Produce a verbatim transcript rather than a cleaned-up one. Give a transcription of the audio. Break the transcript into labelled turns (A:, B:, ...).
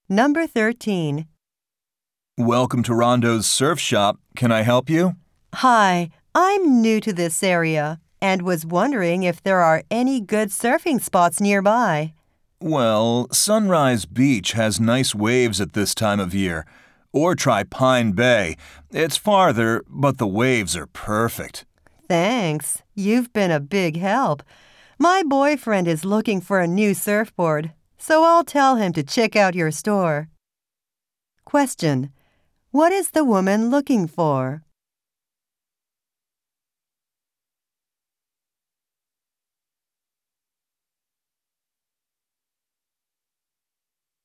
A: Number thirteen.
B: Welcome to Rondo's Surf Shop. Can I help you?
A: Hi, I'm new to this area and was wondering if there are any good surfing spots nearby.
B: Well, Sunrise Beach has nice waves at this time of year. Or try Pine Bay. It's farther, but the waves are perfect.
A: Thanks. You've been a big help. My boyfriend is looking for a new surfboard, so I'll tell him to check out your store. Question: What is the woman looking for?